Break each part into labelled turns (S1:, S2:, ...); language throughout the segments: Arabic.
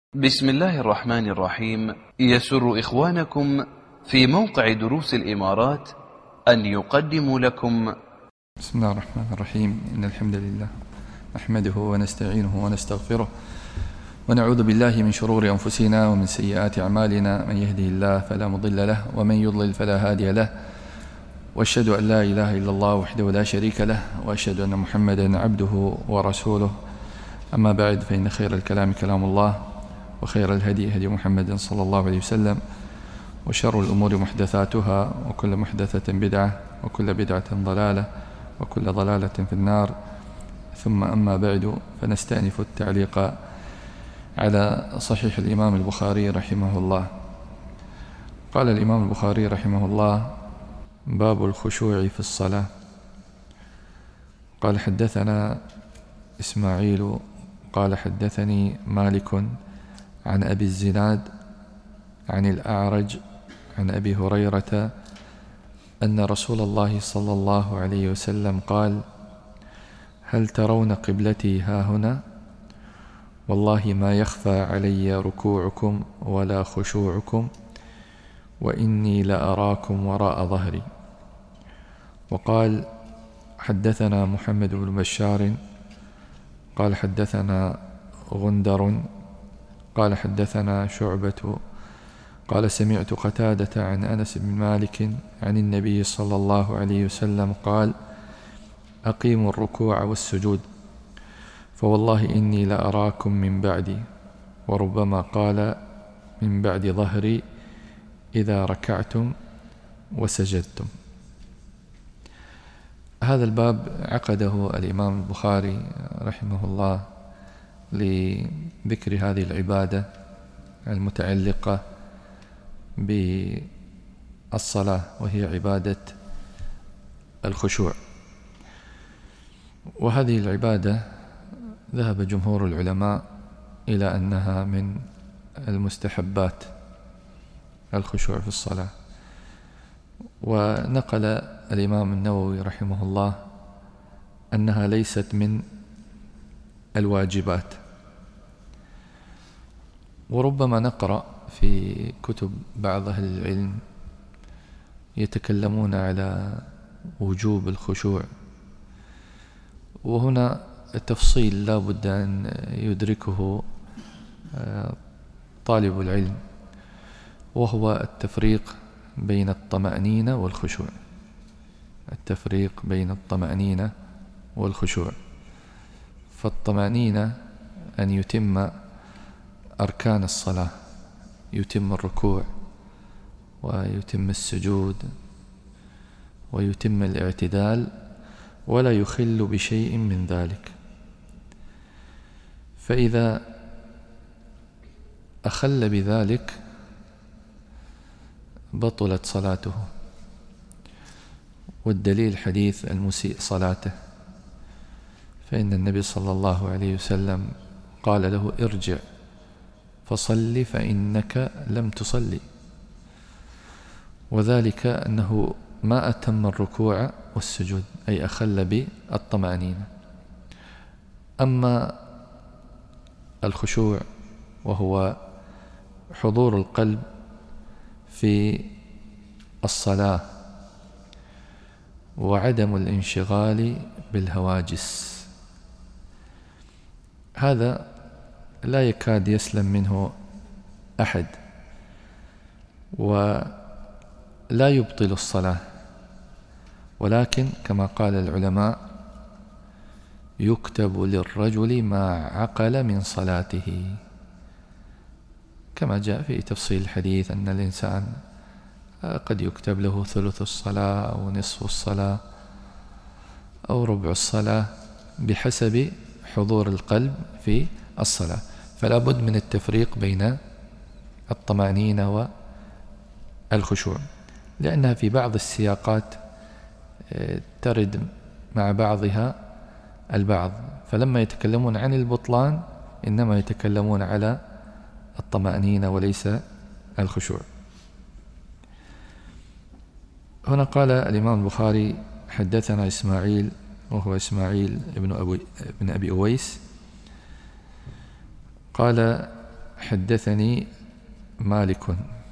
S1: بسم الله الرحمن الرحيم. يسر إخوانكم في موقع دروس الإمارات أن يقدموا لكم
S2: بسم الله الرحمن الرحيم. إن الحمد لله نحمده ونستعينه ونستغفره ونعوذ بالله من شرور أنفسنا ومن سيئات أعمالنا. من يهده الله فلا مضل له ومن يضلل فلا هادي له، وأشهد أن لا إله إلا الله وحده لا شريك له، وأشهد أن محمدا عبده ورسوله. أما بعد، فإن خير الكلام كلام الله، وخير الهدي هدي محمد صلى الله عليه وسلم، وشر الأمور محدثاتها، وكل محدثة بدعة، وكل بدعة ضلالة، وكل ضلالة في النار. ثم أما بعد، فنستأنف التعليق على صحيح الإمام البخاري رحمه الله. قال الإمام البخاري رحمه الله: باب الخشوع في الصلاة. قال: حدثنا إسماعيل قال: حدثني مالك عن أبي الزناد عن الأعرج عن أبي هريرة أن رسول الله صلى الله عليه وسلم قال: هل ترون قبلتي هاهنا؟ والله ما يخفى علي ركوعكم ولا خشوعكم، وإني لأراكم وراء ظهري. وقال: حدثنا محمد بن بشار قال: حدثنا غندر قال: حدثنا شعبة قال: سمعت قتادة عن أنس بن مالك عن النبي صلى الله عليه وسلم قال: أقيموا الركوع والسجود، فوالله إني لأراكم من بعدي. وربما قال: من بعد ظهري إذا ركعتم وسجدتم. هذا الباب عقده الإمام البخاري رحمه الله لذكر هذه العبادة المتعلقة بالصلاة، وهي عبادة الخشوع. وهذه العبادة ذهب جمهور العلماء إلى أنها من المستحبات، الخشوع في الصلاة. ونقل الإمام النووي رحمه الله أنها ليست من الواجبات. وربما نقرأ في كتب بعض أهل العلم يتكلمون على وجوب الخشوع، وهنا التفصيل لا بد أن يدركه طالب العلم، وهو التفريق بين الطمأنينة والخشوع. التفريق بين الطمأنينة والخشوع. فالطمأنينة أن يتم أركان الصلاة، يتم الركوع ويتم السجود ويتم الاعتدال، ولا يخل بشيء من ذلك. فإذا أخل بذلك بطلت صلاته. والدليل حديث المسيء صلاته، فإن النبي صلى الله عليه وسلم قال له: ارجع فصل فإنك لم تصلي. وذلك أنه ما أتم الركوع والسجود، أي أخل بالطمأنينة. أما الخشوع وهو حضور القلب في الصلاة وعدم الانشغال بالهواجس، هذا لا يكاد يسلم منه أحد، ولا يبطل الصلاة، ولكن كما قال العلماء: يكتب للرجل ما عقل من صلاته، كما جاء في تفصيل الحديث أن الإنسان قد يكتب له ثلث الصلاة أو نصف الصلاة أو ربع الصلاة بحسب حضور القلب في الصلاة. فلا بد من التفريق بين الطمأنينة والخشوع، لأنها في بعض السياقات ترد مع بعضها البعض. فلما يتكلمون عن البطلان إنما يتكلمون على الطمأنينة وليس الخشوع. هنا قال الإمام البخاري: حدثنا إسماعيل، وهو إسماعيل بن أبي أويس، قال: حدثني مالك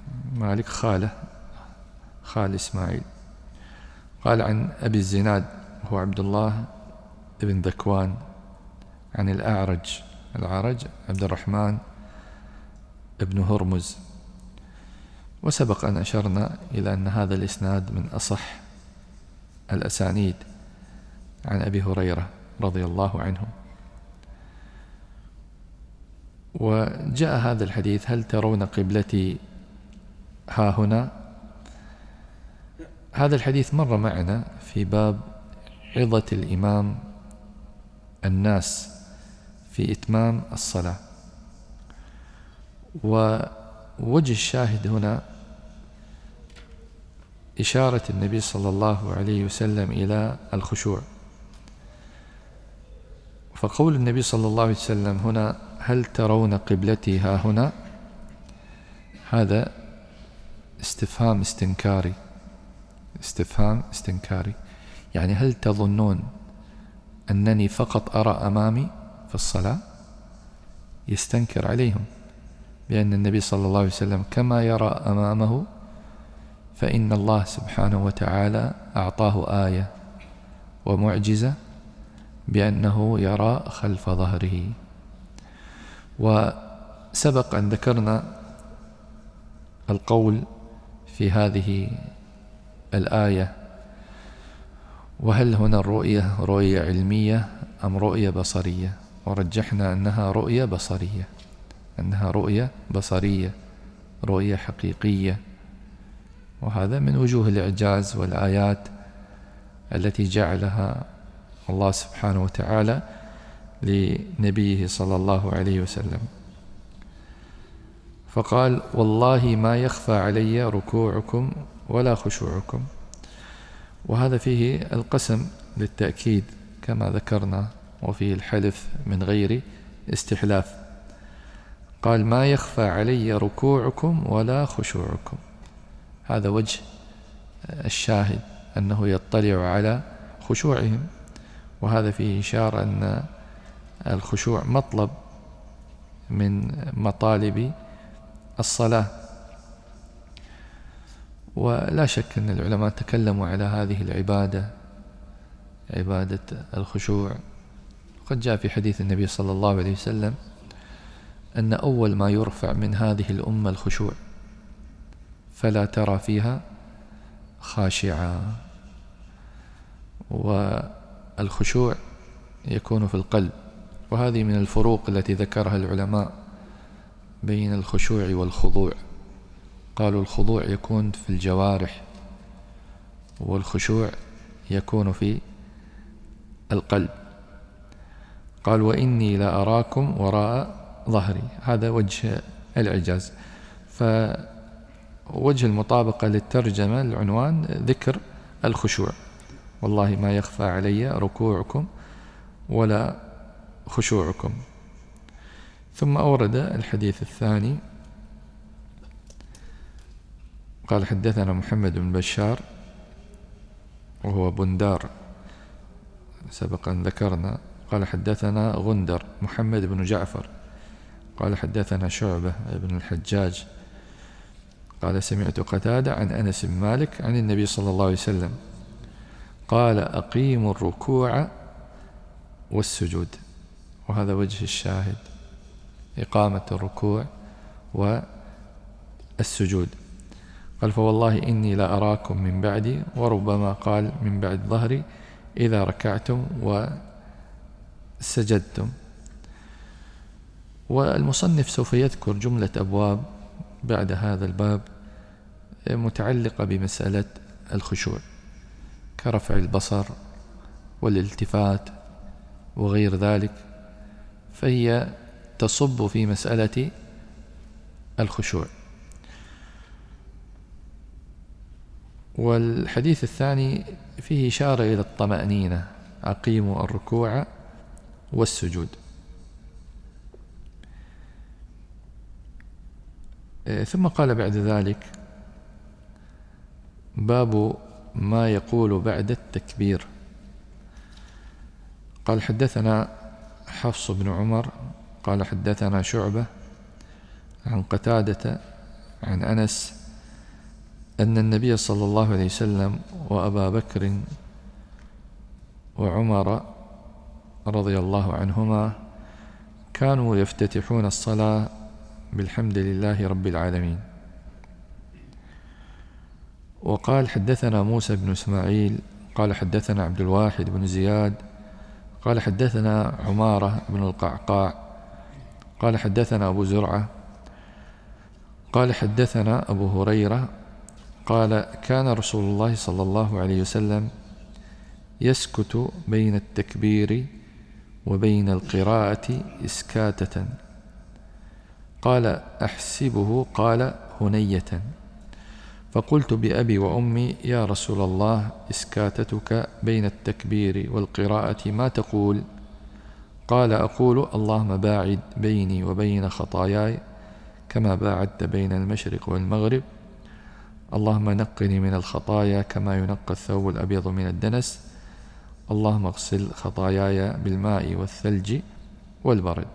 S2: خال إسماعيل، قال عن أبي الزناد هو عبد الله بن ذكوان عن الأعرج عبد الرحمن بن هرمز. وسبق أن أشرنا إلى أن هذا الإسناد من أصح الأسانيد عن أبي هريرة رضي الله عنه. وجاء هذا الحديث: هل ترون قبلتي ها هنا؟ هذا الحديث مر معنا في باب عظة الإمام الناس في إتمام الصلاة. ووجه الشاهد هنا إشارة النبي صلى الله عليه وسلم إلى الخشوع. فقول النبي صلى الله عليه وسلم هنا: هل ترون قبلتي ها هنا؟ هذا استفهام استنكاري، يعني هل تظنون أنني فقط أرى أمامي في الصلاة؟ يستنكر عليهم بأن النبي صلى الله عليه وسلم كما يرى أمامه، فإن الله سبحانه وتعالى أعطاه آية ومعجزة بأنه يرى خلف ظهره. وسبق أن ذكرنا القول في هذه الآية: وهل هنا الرؤية رؤية علمية أم رؤية بصرية؟ ورجحنا أنها رؤية بصرية، رؤية حقيقية. وهذا من وجوه الإعجاز والآيات التي جعلها الله سبحانه وتعالى لنبيه صلى الله عليه وسلم. فقال: والله ما يخفى علي ركوعكم ولا خشوعكم. وهذا فيه القسم للتأكيد كما ذكرنا، وفيه الحلف من غير استحلاف. قال: ما يخفى علي ركوعكم ولا خشوعكم. هذا وجه الشاهد، أنه يطلع على خشوعهم. وهذا فيه إشارة أن الخشوع مطلب من مطالب الصلاة. ولا شك أن العلماء تكلموا على هذه العبادة، عبادة الخشوع. قد جاء في حديث النبي صلى الله عليه وسلم أن أول ما يرفع من هذه الأمة الخشوع، فلا ترى فيها خاشعا. والخشوع يكون في القلب. وهذه من الفروق التي ذكرها العلماء بين الخشوع والخضوع. قالوا الخضوع يكون في الجوارح، والخشوع يكون في القلب. قال: وإني لا أراكم وراء ظهري. هذا وجه الإعجاز. فوجه المطابقة للترجمة العنوان ذكر الخشوع: والله ما يخفى علي ركوعكم ولا خشوعكم. ثم أورد الحديث الثاني. قال: حدثنا محمد بن بشار وهو بندار، سبق أن ذكرنا. قال: حدثنا غندر محمد بن جعفر قال: حدثنا شعبة بن الحجاج قال: سمعت قتادة عن أنس بن مالك عن النبي صلى الله عليه وسلم قال: أقيموا الركوع والسجود. وهذا وجه الشاهد، إقامة الركوع والسجود. قال: فوالله إني لا أراكم من بعدي، وربما قال من بعد ظهري، إذا ركعتم وسجدتم. والمصنف سوف يذكر جملة أبواب بعد هذا الباب متعلقة بمسألة الخشوع، كرفع البصر والالتفات وغير ذلك، فهي تصب في مسألة الخشوع. والحديث الثاني فيه إشارة إلى الطمأنينة: أقيموا الركوع والسجود. ثم قال بعد ذلك: باب ما يقول بعد التكبير. قال: حدثنا حفص بن عمر قال: حدثنا شعبة عن قتادة عن أنس أن النبي صلى الله عليه وسلم وأبا بكر وعمر رضي الله عنهما كانوا يفتتحون الصلاة بالحمد لله رب العالمين. وقال حدثنا موسى بن إسماعيل قال حدثنا عبد الواحد بن زياد قال حدثنا عمارة بن القعقاع قال حدثنا أبو زرعة قال حدثنا أبو هريرة قال كان رسول الله صلى الله عليه وسلم يسكت بين التكبير وبين القراءة إسكاتة. قال أحسبه قال هنية، فقلت بأبي وأمي يا رسول الله إسكاتتك بين التكبير والقراءة ما تقول؟ قال أقول اللهم باعد بيني وبين خطاياي كما باعدت بين المشرق والمغرب، اللهم نقني من الخطايا كما ينقى الثوب الأبيض من الدنس، اللهم اغسل خطاياي بالماء والثلج والبرد.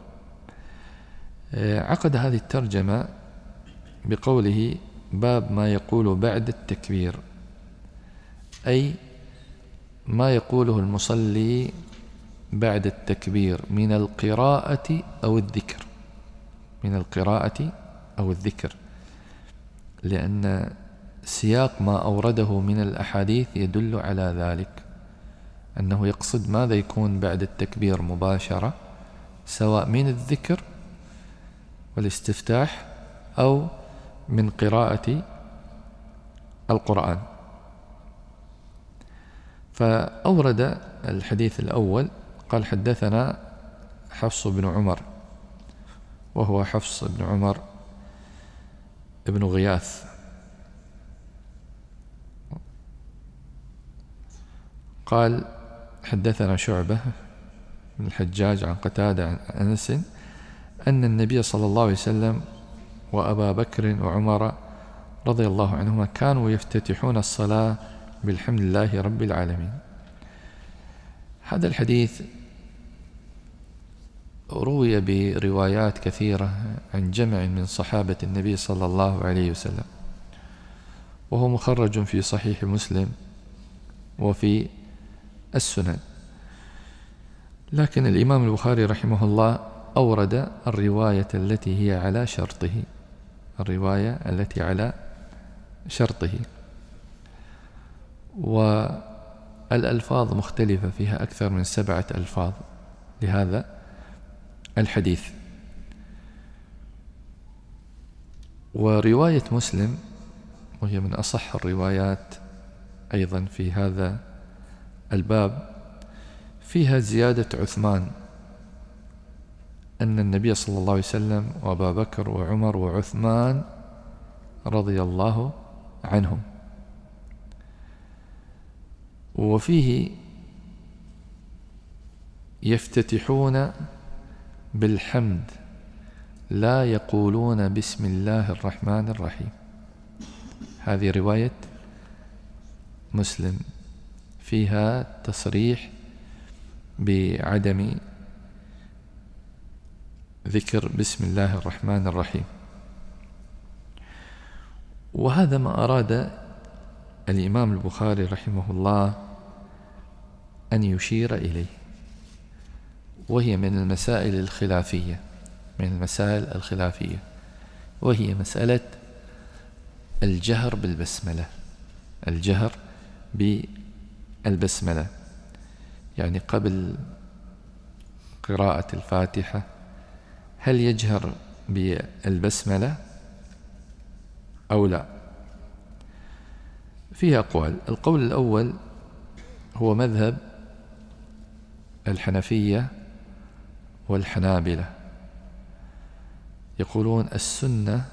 S2: عقد هذه الترجمة بقوله باب ما يقول بعد التكبير، أي ما يقوله المصلي بعد التكبير من القراءة أو الذكر، من القراءة أو الذكر، لأن سياق ما أورده من الأحاديث يدل على ذلك، أنه يقصد ماذا يكون بعد التكبير مباشرة، سواء من الذكر والاستفتاح أو من قراءة القرآن. فأورد الحديث الأول قال حدثنا حفص بن عمر، وهو حفص بن عمر ابن غياث، قال حدثنا شعبة بن الحجاج عن قتادة عن أنس أن النبي صلى الله عليه وسلم وأبا بكر وعمر رضي الله عنهما كانوا يفتتحون الصلاة بالحمد لله رب العالمين. هذا الحديث روي بروايات كثيرة عن جمع من صحابة النبي صلى الله عليه وسلم، وهو مخرج في صحيح مسلم وفي السنن، لكن الإمام البخاري رحمه الله أورد الرواية التي هي على شرطه، الرواية التي على شرطه، والألفاظ مختلفة فيها أكثر من 7 ألفاظ لهذا الحديث. ورواية مسلم وهي من أصح الروايات أيضا في هذا الباب فيها زيادة عثمان، أن النبي صلى الله عليه وسلم وأبا بكر وعمر وعثمان رضي الله عنهم، وفيه يفتتحون بالحمد لا يقولون بسم الله الرحمن الرحيم. هذه رواية مسلم فيها تصريح بعدم ذكر بسم الله الرحمن الرحيم، وهذا ما أراد الإمام البخاري رحمه الله أن يشير إليه، وهي من المسائل الخلافية، من المسائل الخلافية، وهي مسألة الجهر بالبسملة، الجهر بالبسملة، يعني قبل قراءة الفاتحة هل يجهر بالبسملة أو لا؟ فيها أقوال. القول الأول هو مذهب الحنفية والحنابلة، يقولون السنة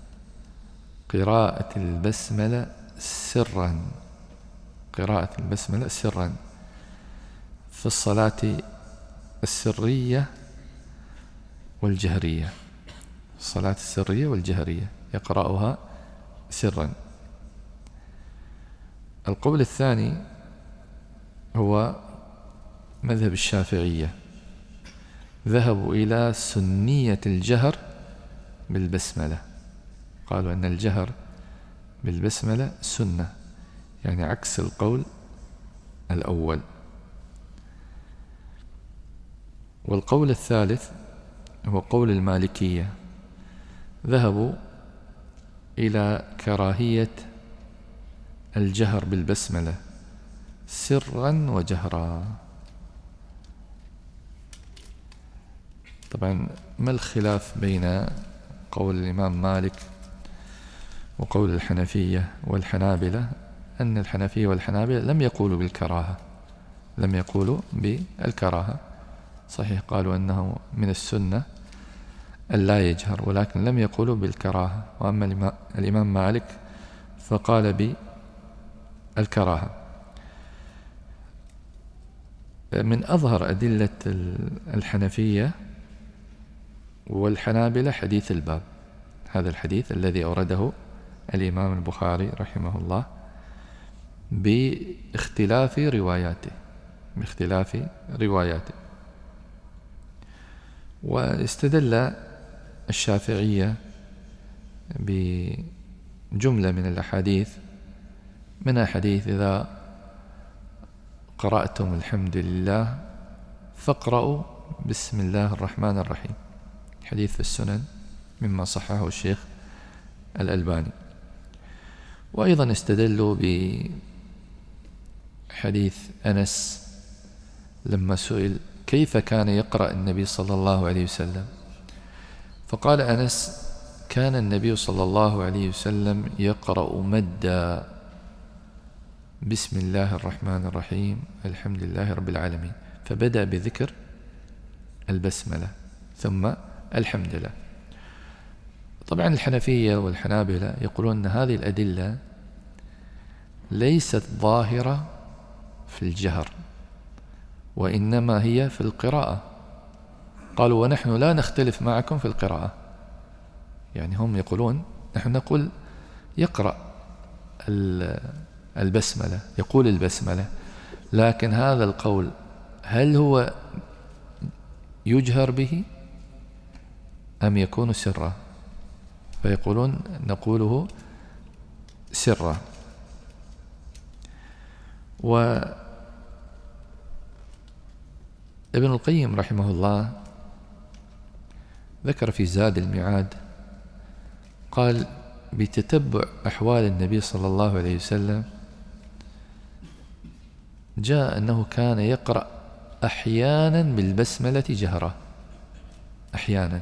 S2: قراءة البسملة سرا، قراءة البسملة سرا في الصلاة السرية والجهرية، الصلاة السرية والجهرية يقرأها سرا. القول الثاني هو مذهب الشافعية، ذهبوا إلى سنية الجهر بالبسملة، قالوا أن الجهر بالبسملة سنة، يعني عكس القول الأول. والقول الثالث هو قول المالكية، ذهبوا إلى كراهية الجهر بالبسملة سرا وجهرا. طبعا ما الخلاف بين قول الإمام مالك وقول الحنفية والحنابلة؟ أن الحنفية والحنابلة لم يقولوا بالكراهة، لم يقولوا بالكراهة، صحيح قالوا أنه من السنة أن لا يجهر، ولكن لم يقولوا بالكراهة. وأما الإمام مالك فقال بالكراهة. من أظهر أدلة الحنفية والحنابلة حديث الباب، هذا الحديث الذي أورده الإمام البخاري رحمه الله باختلاف رواياته. واستدل الشافعية بجملة من الأحاديث، منها حديث إذا قرأتم الحمد لله فاقرأوا بسم الله الرحمن الرحيم، حديث في السنن مما صححه الشيخ الألباني. وأيضا استدلوا بحديث أنس لما سئل كيف كان يقرأ النبي صلى الله عليه وسلم، فقال أنس كان النبي صلى الله عليه وسلم يقرأ مدا بسم الله الرحمن الرحيم الحمد لله رب العالمين، فبدأ بذكر البسملة ثم الحمد لله. طبعا الحنفية والحنابلة يقولون أن هذه الأدلة ليست ظاهرة في الجهر، وإنما هي في القراءة. قالوا ونحن لا نختلف معكم في القراءة، يعني هم يقولون نحن نقول يقرأ البسملة، يقول البسملة، لكن هذا القول هل هو يجهر به أم يكون سرا؟ فيقولون نقوله سرا. وابن القيم رحمه الله ذكر في زاد المعاد، قال بتتبع أحوال النبي صلى الله عليه وسلم جاء أنه كان يقرأ أحيانا بالبسملة جهرة أحيانا،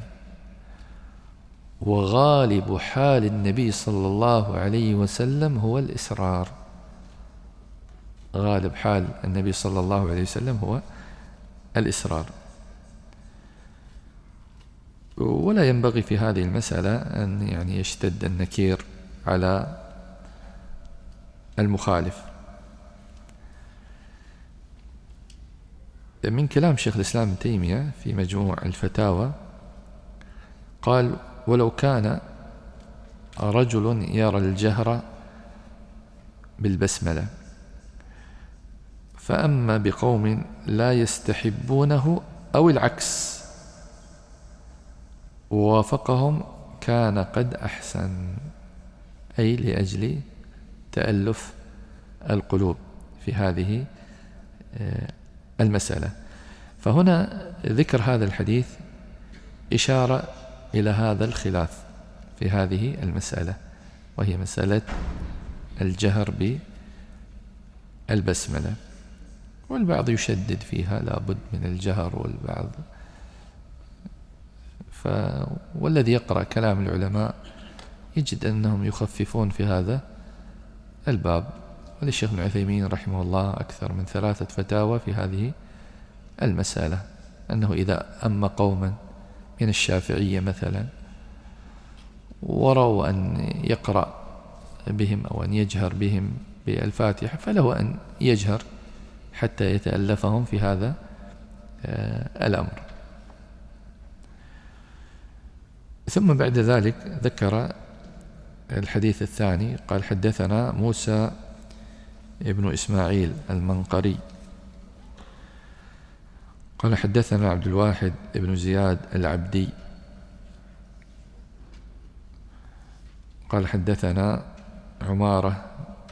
S2: وغالب حال النبي صلى الله عليه وسلم هو الإسرار، غالب حال النبي صلى الله عليه وسلم هو الإسرار. ولا ينبغي في هذه المسألة أن يعني يشتد النكير على المخالف. من كلام شيخ الإسلام ابن تيمية في مجموع الفتاوى قال ولو كان رجل يرى الجهر بالبسملة فأما بقوم لا يستحبونه أو العكس ووافقهم كان قد أحسن، أي لأجل تألف القلوب في هذه المسألة. فهنا ذكر هذا الحديث إشارة إلى هذا الخلاف في هذه المسألة، وهي مسألة الجهر بالبسملة. والبعض يشدد فيها لابد من الجهر، والبعض والذي يقرأ كلام العلماء يجد أنهم يخففون في هذا الباب. وللشيخ ابن عثيمين رحمه الله أكثر من 3 فتاوى في هذه المسألة، أنه إذا أما قوما من الشافعية مثلا وروا أن يقرأ بهم أو أن يجهر بهم بالفاتحة فله أن يجهر حتى يتألفهم في هذا الأمر. ثم بعد ذلك ذكر الحديث الثاني، قال حدثنا موسى ابن إسماعيل المنقري قال حدثنا عبد الواحد ابن زياد العبدي قال حدثنا عمارة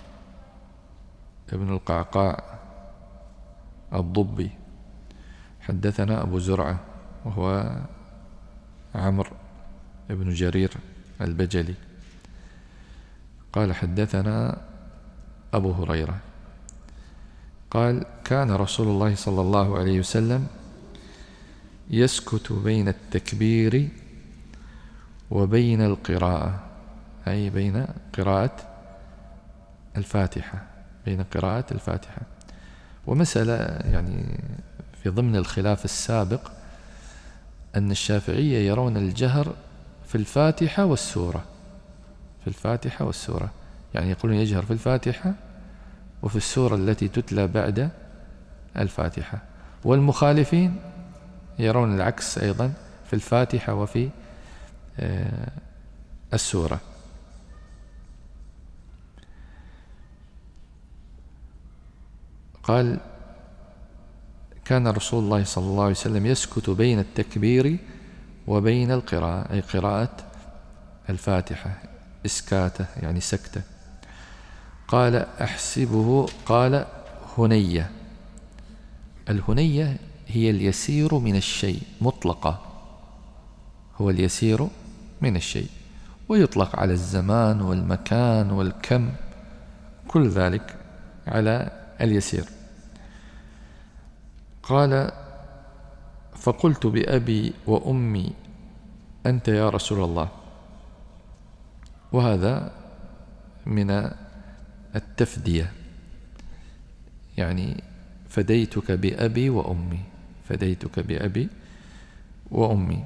S2: ابن القعقاع الضبي حدثنا أبو زرعة وهو عمرو ابن جرير البجلي قال حدثنا أبو هريرة قال كان رسول الله صلى الله عليه وسلم يسكت بين التكبير وبين القراءة، أي بين قراءة الفاتحة، بين قراءة الفاتحة. ومسألة يعني في ضمن الخلاف السابق أن الشافعية يرون الجهر في الفاتحة والسورة، في الفاتحة والسورة، يعني يقولون يجهر في الفاتحة وفي السورة التي تتلى بعد الفاتحة. والمخالفين يرون العكس أيضا في الفاتحة وفي السورة. قال كان رسول الله صلى الله عليه وسلم يسكت بين التكبير وبين القراءة، أي قراءة الفاتحة، إسكاتة يعني سكتة. قال أحسبه، قال هنية. الهنية هي اليسير من الشيء مطلقة، هو اليسير من الشيء، ويطلق على الزمان والمكان والكم، كل ذلك على اليسير. قال فقلت بأبي وأمي أنت يا رسول الله، وهذا من التفدية، يعني فديتك بأبي وأمي، فديتك بأبي وأمي.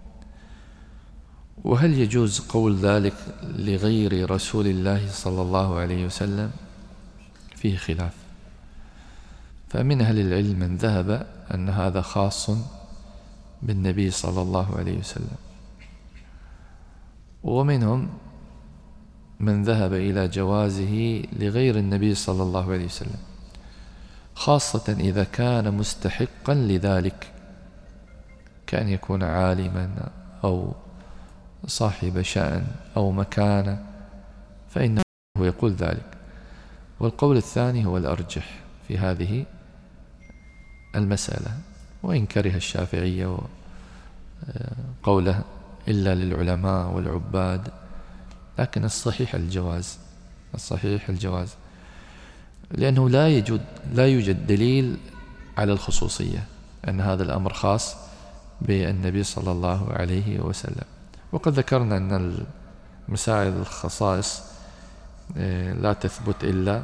S2: وهل يجوز قول ذلك لغير رسول الله صلى الله عليه وسلم؟ فيه خلاف، فمن أهل العلم من ذهب أن هذا خاص بالنبي صلى الله عليه وسلم، ومنهم من ذهب إلى جوازه لغير النبي صلى الله عليه وسلم، خاصة إذا كان مستحقا لذلك، كأن يكون عالما أو صاحب شأن أو مكانة، فإنه يقول ذلك. والقول الثاني هو الأرجح في هذه المسألة، وإن كره الشافعية قوله إلا للعلماء والعباد، لكن الصحيح الجواز، الصحيح الجواز، لأنه لا يوجد دليل على الخصوصية، أن هذا الأمر خاص بالنبي صلى الله عليه وسلم. وقد ذكرنا أن مسائل الخصائص لا تثبت إلا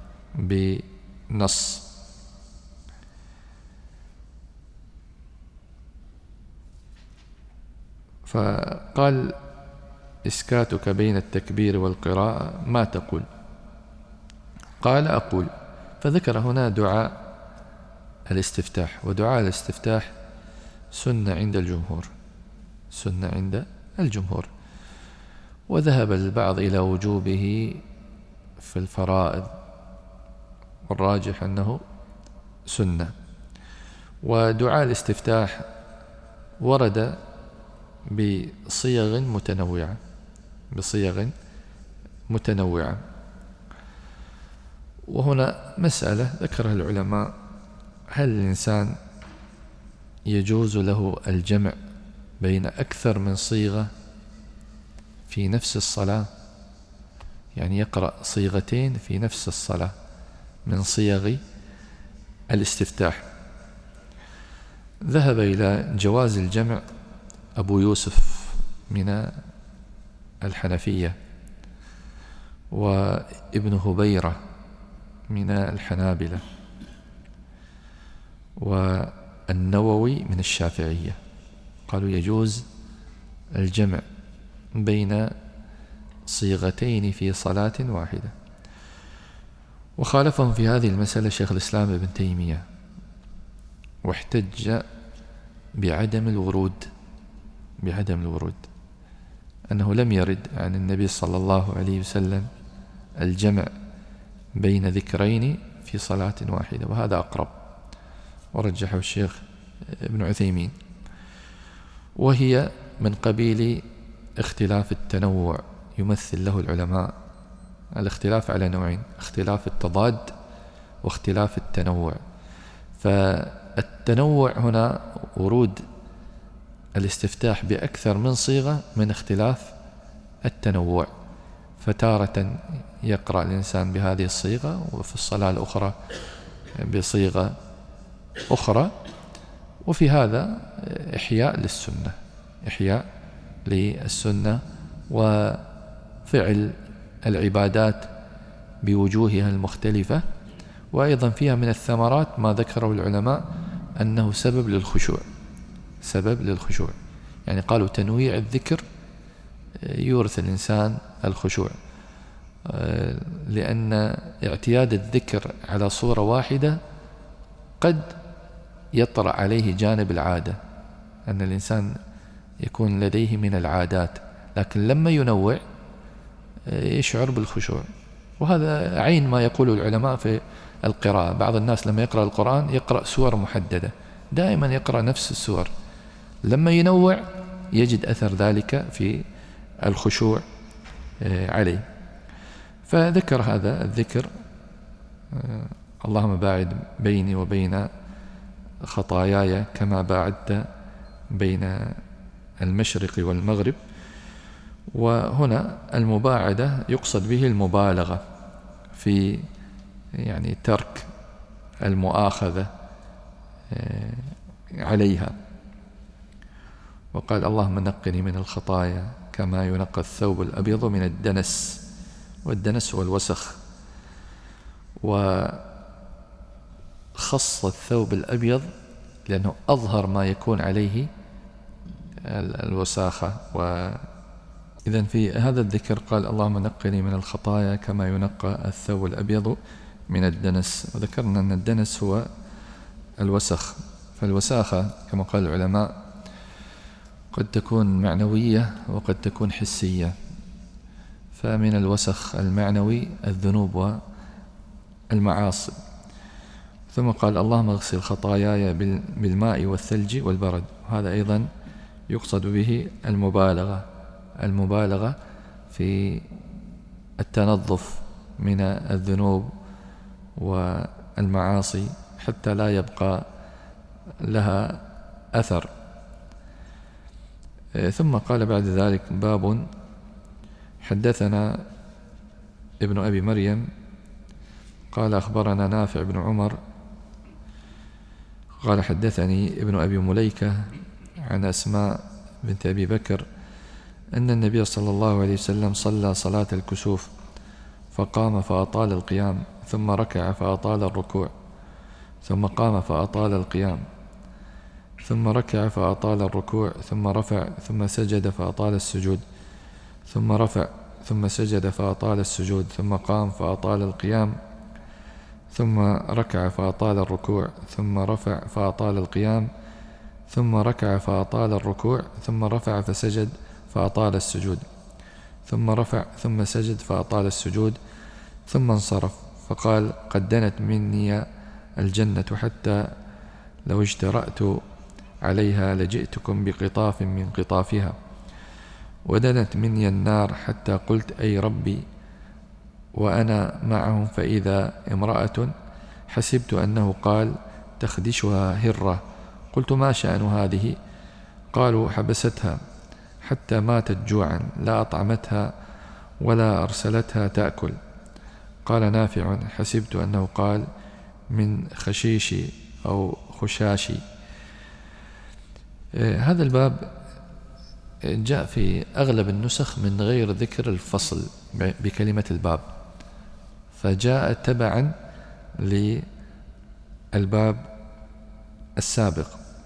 S2: بنص. فقال إسكاتك بين التكبير والقراءة ما تقول؟ قال أقول، فذكر هنا دعاء الاستفتاح، ودعاء الاستفتاح سنة عند الجمهور، سنة عند الجمهور، وذهب البعض إلى وجوبه في الفرائض، والراجح أنه سنة. ودعاء الاستفتاح ورد بصيغ متنوعة، بصيغ متنوعة. وهنا مسألة ذكرها العلماء، هل الإنسان يجوز له الجمع بين أكثر من صيغة في نفس الصلاة، يعني يقرأ صيغتين في نفس الصلاة من صيغ الاستفتاح؟ ذهب إلى جواز الجمع أبو يوسف من الحنفية، وابن هبيرة من الحنابلة، والنووي من الشافعية، قالوا يجوز الجمع بين صيغتين في صلاة واحدة. وخالفهم في هذه المسألة شيخ الإسلام ابن تيمية، واحتج بعدم الورود، أنه لم يرد عن النبي صلى الله عليه وسلم الجمع بين ذكرين في صلاة واحدة، وهذا أقرب، ورجحه الشيخ ابن عثيمين. وهي من قبيل اختلاف التنوع، يمثل له العلماء الاختلاف على نوعين: اختلاف التضاد واختلاف التنوع. فالتنوع هنا ورود الاستفتاح بأكثر من صيغة من اختلاف التنوع، فتارة يقرأ الإنسان بهذه الصيغة، وفي الصلاة الأخرى بصيغة أخرى. وفي هذا إحياء للسنة، إحياء للسنة وفعل العبادات بوجوهها المختلفة. وأيضا فيها من الثمرات ما ذكره العلماء أنه سبب للخشوع، سبب للخشوع. يعني قالوا تنويع الذكر يورث الإنسان الخشوع، لأن اعتياد الذكر على صورة واحدة قد يطرأ عليه جانب العادة، أن الإنسان يكون لديه من العادات، لكن لما ينوع يشعر بالخشوع. وهذا عين ما يقول العلماء في القراءة. بعض الناس لما يقرأ القرآن يقرأ سور محددة، دائما يقرأ نفس السور، لما ينوع يجد أثر ذلك في الخشوع عليه. فذكر هذا الذكر: اللهم باعد بيني وبين خطاياي كما باعدت بين المشرق والمغرب. وهنا المباعدة يقصد به المبالغة في يعني ترك المؤاخذة عليها. وقال: اللهم نقني من الخطايا كما ينقى الثوب الأبيض من الدنس، والدنس هو الوسخ. وخص الثوب الأبيض لأنه أظهر ما يكون عليه الوساخة. إذن في هذا الذكر قال: اللهم نقني من الخطايا كما ينقى الثوب الأبيض من الدنس. وذكرنا أن الدنس هو الوسخ. فالوساخة كما قال العلماء قد تكون معنوية وقد تكون حسية. فمن الوسخ المعنوي الذنوب والمعاصي. ثم قال: اللهم اغسل خطاياي بالماء والثلج والبرد. هذا أيضا يقصد به المبالغة في التنظف من الذنوب والمعاصي حتى لا يبقى لها أثر. ثم قال بعد ذلك: باب حدثنا ابن أبي مريم قال أخبرنا نافع بن عمر قال حدثني ابن أبي مليكة عن أسماء بنت أبي بكر أن النبي صلى الله عليه وسلم صلى صلاة الكسوف فقام فأطال القيام، ثم ركع فأطال الركوع، ثم قام فأطال القيام، ثم ركع فأطال الركوع، ثم رفع ثم سجد فأطال السجود، ثم رفع ثم سجد فأطال السجود، ثم قام فأطال القيام، ثم ركع فأطال الركوع، ثم رفع فأطال القيام، ثم ركع فأطال الركوع، ثم رفع فسجد فأطال السجود، ثم رفع ثم سجد فأطال السجود، ثم انصرف فقال: قد دنت مني الجنة حتى لو اجترأت عليها لجئتكم بقطاف من قطافها، ودنت مني النار حتى قلت: أي ربي، وأنا معهم فإذا امرأة حسبت أنه قال: تخدشها هرة. قلت: ما شأن هذه؟ قالوا: حبستها حتى ماتت جوعا، لا أطعمتها ولا أرسلتها تأكل. قال نافع: حسبت أنه قال: من خشيشي أو خشاشي. هذا الباب جاء في أغلب النسخ من غير ذكر الفصل بكلمة الباب، فجاء تبعا للباب السابق.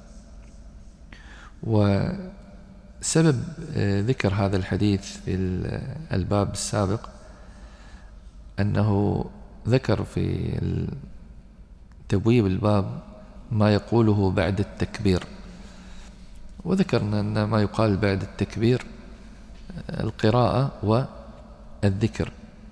S2: وسبب ذكر هذا الحديث في الباب السابق أنه ذكر في تبويب الباب ما يقوله بعد التكبير، وذكرنا أن ما يقال بعد التكبير القراءة والذكر.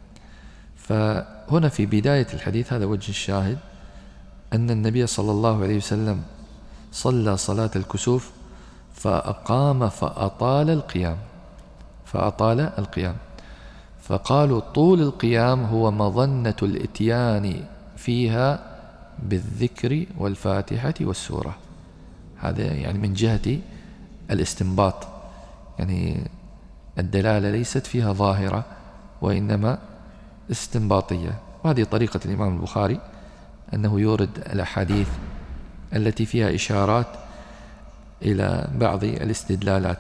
S2: فهنا في بداية الحديث هذا وجه الشاهد أن النبي صلى الله عليه وسلم صلى صلاة الكسوف فأقام فأطال القيام، فقالوا طول القيام هو مظنة الإتيان فيها بالذكر والفاتحة والسورة. هذا يعني من جهة الاستنباط، يعني الدلالة ليست فيها ظاهرة وإنما استنباطية. وهذه طريقة الإمام البخاري، أنه يورد الأحاديث التي فيها إشارات إلى بعض الاستدلالات.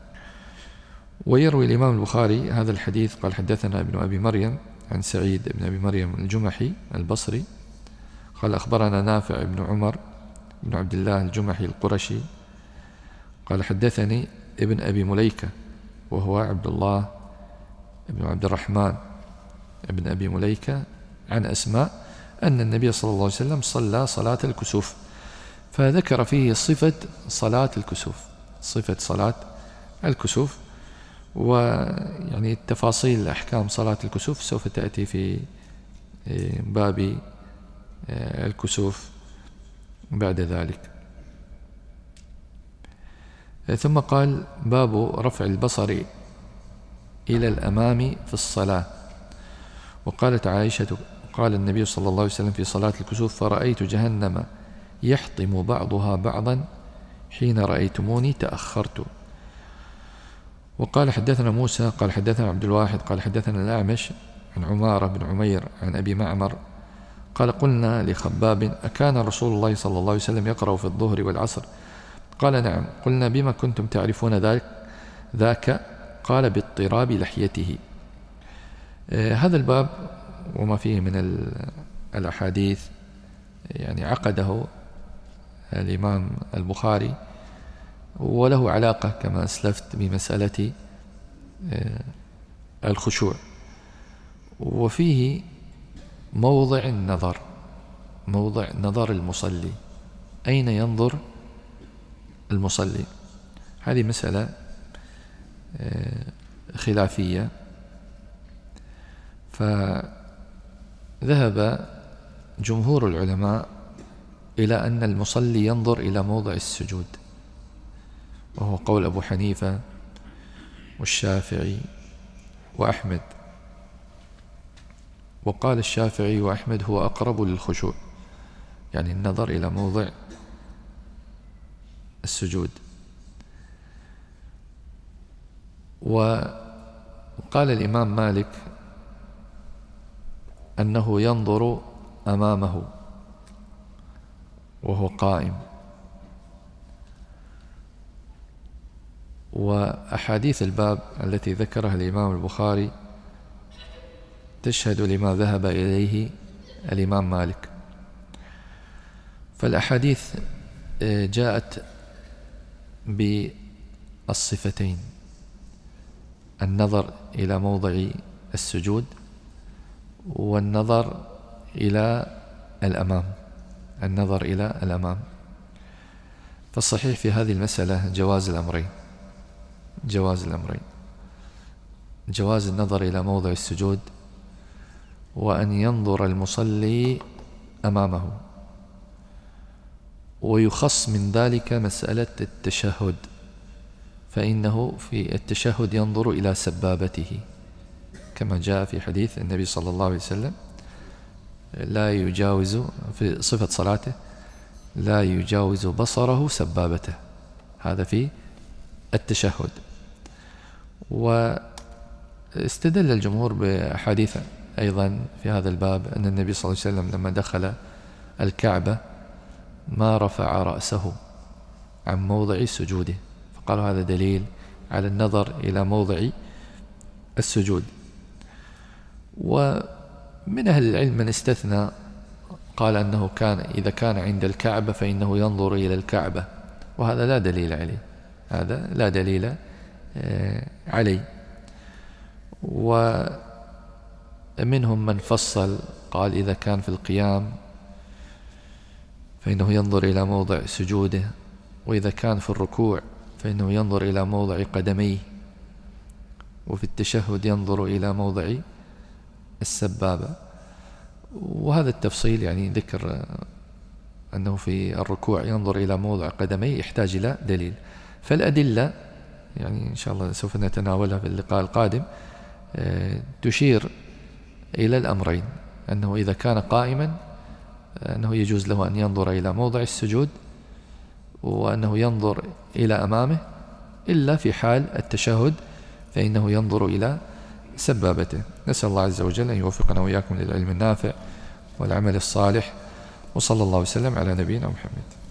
S2: ويروي الإمام البخاري هذا الحديث قال حدثنا ابن أبي مريم عن سعيد بن أبي مريم الجمحي البصري قال أخبرنا نافع بن عمر بن عبد الله الجمحي القرشي قال حدثني ابن أبي مليكة وهو عبد الله بن عبد الرحمن ابن أبي مليكة عن أسماء أن النبي صلى الله عليه وسلم صلى صلاة الكسوف، فذكر فيه صفة صلاة الكسوف، صفة صلاة الكسوف. ويعني تفاصيل أحكام صلاة الكسوف سوف تأتي في باب الكسوف بعد ذلك. ثم قال باب رفع البصر إلى الأمام في الصلاة. وقالت عائشة قال النبي صلى الله عليه وسلم في صلاة الكسوف فرأيت جهنم يحطم بعضها بعضا حين رأيتموني تأخرت. وقال حدثنا موسى قال حدثنا عبد الواحد قال حدثنا الأعمش عن عمارة بن عمير عن أبي معمر قال قلنا لخباب أكان رسول الله صلى الله عليه وسلم يقرأ في الظهر والعصر؟ قال نعم. قلنا بما كنتم تعرفون ذاك؟ قال باضطراب لحيته. هذا الباب وما فيه من الأحاديث يعني عقده الإمام البخاري، وله علاقة كما أسلفت بمسألة الخشوع، وفيه موضع النظر، موضع نظر المصلي، أين ينظر المصلي. هذه مسألة خلافية، فذهب جمهور العلماء إلى أن المصلي ينظر إلى موضع السجود، وهو قول أبو حنيفة والشافعي وأحمد. وقال الشافعي وأحمد هو أقرب للخشوع، يعني النظر إلى موضع السجود. وقال الإمام مالك أنه ينظر أمامه وهو قائم. وأحاديث الباب التي ذكرها الإمام البخاري تشهد لما ذهب إليه الإمام مالك. فالأحاديث جاءت بالصفتين: النظر إلى موضع السجود والنظر إلى الأمام، النظر إلى الأمام. فالصحيح في هذه المسألة جواز الأمرين، جواز الأمرين، جواز النظر إلى موضع السجود وأن ينظر المصلي أمامه. ويخص من ذلك مسألة التشهد، فإنه في التشهد ينظر إلى سبابته كما جاء في حديث النبي صلى الله عليه وسلم لا يجاوز في صفة صلاته لا يجاوز بصره سبابته، هذا في التشهد. واستدل الجمهور بحديث أيضا في هذا الباب أن النبي صلى الله عليه وسلم لما دخل الكعبة ما رفع رأسه عن موضع سجوده، فقالوا هذا دليل على النظر إلى موضع السجود. ومن أهل العلم من استثنى قال أنه إذا كان عند الكعبة فإنه ينظر إلى الكعبة، وهذا لا دليل عليه، هذا لا دليل عليه. ومنهم من فصل قال إذا كان في القيام فإنه ينظر إلى موضع سجوده، وإذا كان في الركوع فإنه ينظر إلى موضع قدميه، وفي التشهد ينظر إلى موضع السبابة. وهذا التفصيل يعني ذكر أنه في الركوع ينظر إلى موضع قدميه يحتاج إلى دليل. فالأدلة يعني إن شاء الله سوف نتناولها في اللقاء القادم تشير إلى الأمرين، أنه إذا كان قائما أنه يجوز له أن ينظر إلى موضع السجود، وأنه ينظر إلى أمامه، إلا في حال التشهد فإنه ينظر إلى سبابته. نسأل الله عز وجل أن يوفقنا وإياكم للعلم النافع والعمل الصالح، وصلى الله وسلم على نبينا محمد.